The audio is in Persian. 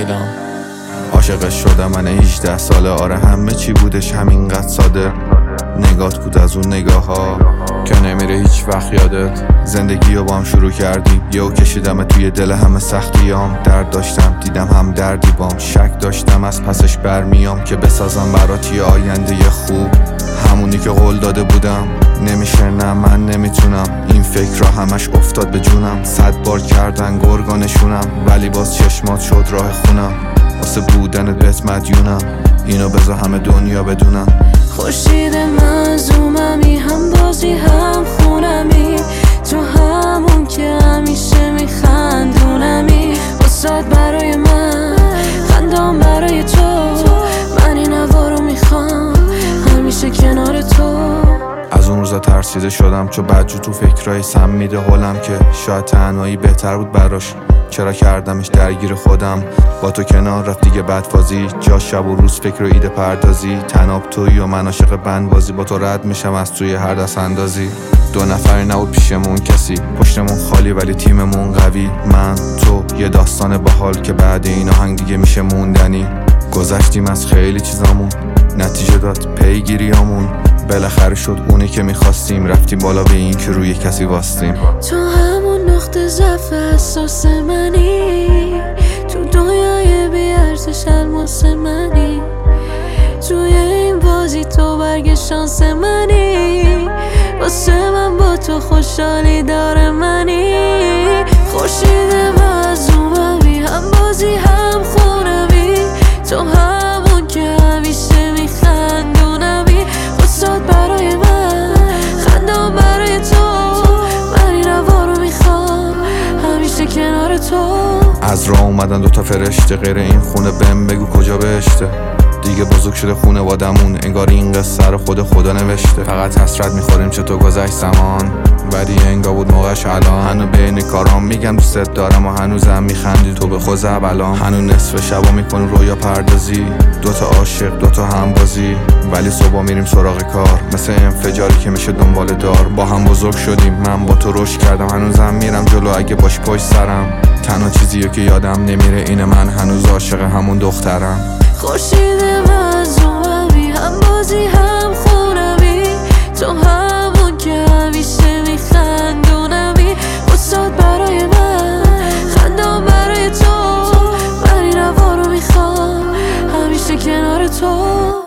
میرم. عاشقش شدم من 18 ساله، آره همه چی بودش همینقدر ساده. نگات بود از اون نگاه ها که نمیره هیچ وقت یادت. زندگی رو با هم شروع کردیم، یهو کشیدم توی دل همه سختیام. درد داشتم دیدم هم دردی بام، شک داشتم از پسش برمیام که بسازم برات یه آینده خوب. همونی که قول داده بودم نمیشه، نه من نمیتونم. این فکر را همش افتاد به جونم، 100 بار کردن گرگانشونم ولی باز چشمات شد راه خونم. واسه بودنت بهت مدیونم، اینو بذار همه دنیا بدونم. خورشید مظلوممی، هم بازی هم خونمی، تو همون که همیشه میخندونمی. واسات برای من خندام برای تو، من این هوا رو میخوام همیشه کنار تو. از اون روزا ترسیده شدم چو بدجو تو فکرای سم میده حالم که شاید تنهایی بهتر بود براش. چرا کردمش درگیر خودم، با تو کنار رفت دیگه بدفازی. جا شب و روز فکر و ایده پردازی، تناب تویی و من عاشق بندبازی. با تو رد میشم از توی هر دست اندازی. 2 نفر نبود پیشمون کسی، پشتمون خالی ولی تیممون قوی. من تو یه داستان باحال که بعد این آهنگ دیگه میشه موندنی. گذشتیم از خیلی چیزامون، نتیجه داد پیگیریامون. بالاخره شد اونی که میخواستیم، رفتیم بالا به این که روی کسی واستیم. تو همون نقطه ضعف حساس منی، تو دنیای بی‌ارزش الماس منی. توی این بازی تو برگ شانس منی، واسه من با تو خوشحالی داره منی. خورشید مظلوممی، هم بازی هم خونمی، تو همون که همیشه میخندونمی. واسات برای من خندام برای تو، من این هوا رو میخوام همیشه کنار تو. از راه اومدن 2 تا فرشته، غیر این خونه بهم بگو کجا بهشته. دیگه بزرگ شده خونه وادمون، انگار این قصه رو خدا نوشته. فقط حسرت میخوریم چطور گذشت زمان، ولی انگار بود موقعش الان. هنو بین کارام میگم دوست دارم و هنوزم میخندی تو به خود الان. هنو نصف شبا میکنی رویا پردازی، 2 تا عاشق 2 تا هم بازی. ولی صبح میریم سراغ کار، مثل انفجاری که میشه دنبال دار. با هم بزرگ شدیم، من با تو رشد کردم، هنوزم میرم جلو اگه باش پشت سرم. تنها چیزیه که یادم نمیره اینه من هنوز عاشق همون دخترم. خورشید مظلوممی، هم بازی هم خونمی، تو همون که همیشه میخندونمی. واسات برای من خندام برای تو، من این هوا رو میخوام همیشه کنار تو.